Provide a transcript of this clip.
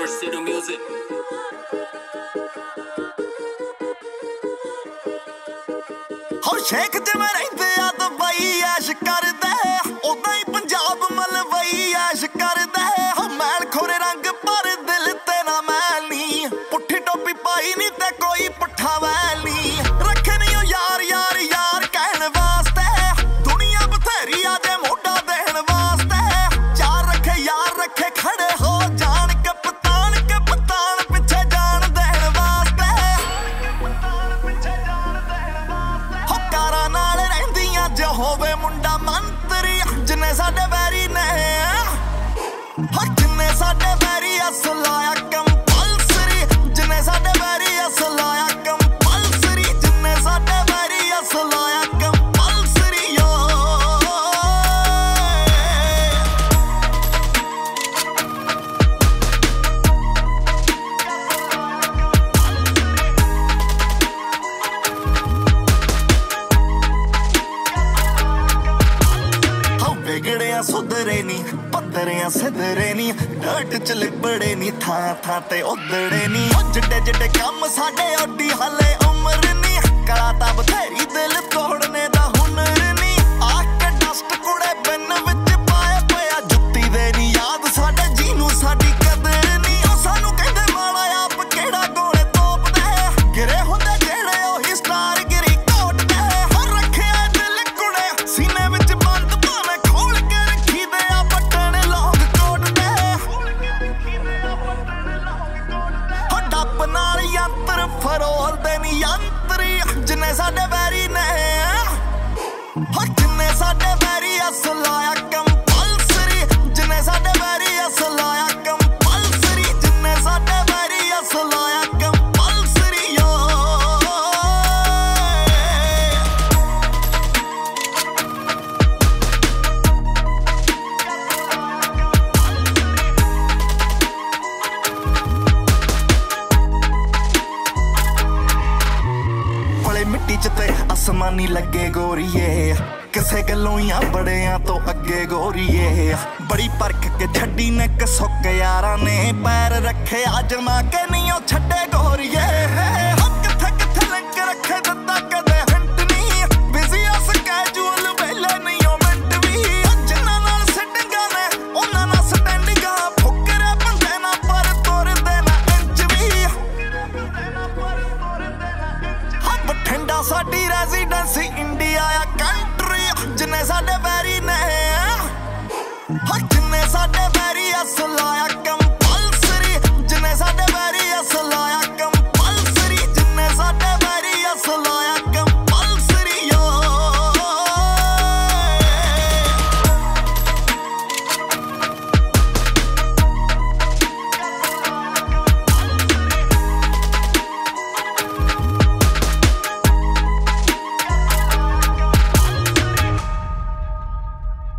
Versatile music. ਹੋ ਸ਼ੇਖ ਜਿਵੇਂ ਰਹਿੰਦੇ ਆ ਦੁਬਈ ਐਸ਼ ਕਰਦੇ ਉਦਾਂ ਹੀ ਪੰਜਾਬ ਮਲਵਈ ਐਸ਼ ਕਰਦੇ ਹੋ ਮੈਲ ਖੋਰੇ ਰੰਗ ਪਰ ਦਿਲ ਤੇ ਨਾ ਮੈਲ ਨੀ ਪੁੱਠੀ ਟੋਪੀ ਪਾਈ ਨੀ ਤੇ ਕੋਈ ਪੁੱਠਾ ਵੈਲ ਨੀ ਰੱਖੇ ਨੀ ਉਹ ਯਾਰ ਯਾਰ ਯਾਰ ਕਹਿਣ ਵਾਸਤੇ ਦੁਨੀਆ ਬਥੇਰੀ ਆ ਜੇ ਮੋਢਾ ਦੇਣ ਵਾਸਤੇ ਚਾਰ ਰੱਖੇ ਯਾਰ ਰੱਖੇ ਖੜੇ ਹੋ ਜਾਣ ਕਪਤਾਨ ਪਿੱਛੇ ਜਾਣ ਦੇਣ ਵਾਸਤੇ ਹੋ ਕਾਰਾਂ ਨਾਲ ਰਹਿੰਦੀਆਂ ਜੇ ਹੋਵੇ ਮੁੰਡਾ ਮੰਤਰੀ ਜਿੰਨੇ ਸਾਡੇ ਵੈਰੀ ਨੇ ਹੋ ਜਿੰਨੇ ਸਾਡੇ ਵੈਰੀ ਅਸਲ ਆਇਆ ਕੰਪਲਸਰੀ ਜਿੰਨੇ ਸਾਡੇ ਵੈਰੀ ਅਸਲ ਆਇਆ ਕੰਪਲਸਰੀ ਜਿੰਨੇ ਸਾਡੇ ਵੈਰੀ ਅਸਲ ਆਇਆ ਕੰਪਲਸਰੀ ਯੋ ਵਿਗੜਿਆ ਸੁਧਰੇ ਨੀ ਪੱਧਰਿਆ ਸਿਧਰੇ ਨੀ ਡਟ ਚ ਲਿਬੜੇ ਨੀ ਥਾਂ ਥਾਂ ਤੇ ਉਧੜੇ ਨੀ ਜਿੱਡੇ ਜਿੱਡੇ ਕੰਮ ਸਾਡੇ ਓਡੀ ਹਾਲੇ ਉਮਰ ਨੀ ਕਲਾ ਤਾਂ ਬਥੇਰੀ ਦਿਲ ਤੋੜਨੇ ਦਾ ਹੁਨਰ ਨੀ ਆ ਕੇ ਡਸਟ ਕੁੜੇ ਬਿੰਨ ਵਿੱਚ ਪਾਏ ਪਿਆ ਜੁੱਤੀ ਦੇ ਨੀ ਯਾਦ ਸਾਡੇ ਜਿਹਨੂੰ ਸਾਡੀ ਕਦਰ ਨੀ ਉਹ ਸਾਨੂੰ ਕਹਿੰਦੇ ਮਾੜਾ ਆਪ ਕਿਹੜਾ ਗੋਲੇ ਤੋਪਦੇ ਗਿਰੇ ਹੁੰਦੇ ਜਿਹੜੇ ਉਹੀ ਸਟਾਰ ਗਿਰੀ ਕੋਟਦੇ ਹੋ ਰੱਖਿਆ ਦਿਲ ਕੁੜੇ ਸੀਨੇ ਵਿੱਚ ਬੰਦ ਭਾਵੇਂ ਖੋਲ ਕੇ ਰੱਖੀ ਦੇ ਆ ਬਟਨ ਲੌਂਗ ਕੋਟ ਦੇ ਹੋ ਡੱਪ ਨਾਲ ਯੰਤਰ ਫਰੋਲਦੇ ਨੀ ਯੰਤਰੀ ਜਿੰਨੇ ਸਾਡੇ ਵੈਰੀ ਨੇ ਹੋ ਜਿੰਨੇ ਸਾਡੇ ਵੈਰੀ ਅਸਲ ਆਇਆ ਕੰਪਲਸਰੀ ਜਿੰਨੇ ਸਾਡੇ ਵੈਰੀ ਅਸਲ ਆਇਆ ਕੰਪਲਸਰੀ ਜਿੰਨੇ ਸਾਡੇ ਵੈਰੀ ਅਸਲ ਆਇਆ ਕੰਪਲਸਰੀ ਯੋ ਭਲੇ ਮਿੱਟੀ ਚ ਤੇ ਅਸਮਾਨੀ ਲੱਗੇ ਗੋਰੀਏ ਕਿਸੇ ਗੱਲੋਂ ਹੀ ਬੜਿਆਂ ਤੋਂ ਅੱਗੇ ਗੋਰੀਏ ਬੜੀ ਪਰਖ ਕੇ ਛੱਡੀ ਨੇ ਕਸੁੱਕ ਯਾਰਾਂ ਨੇ ਪੈਰ ਰੱਖਿਆ ਜਮਾ ਕੇ ਨਹੀਂ ਉਹ ਛੱਡੇ ਗੋਰੀਏ ਹੋ ਕਿੱਥੇ ਕਿੱਥੇ ਲਿੰਕ ਰੱਖੇ ਦਿੱਤਾ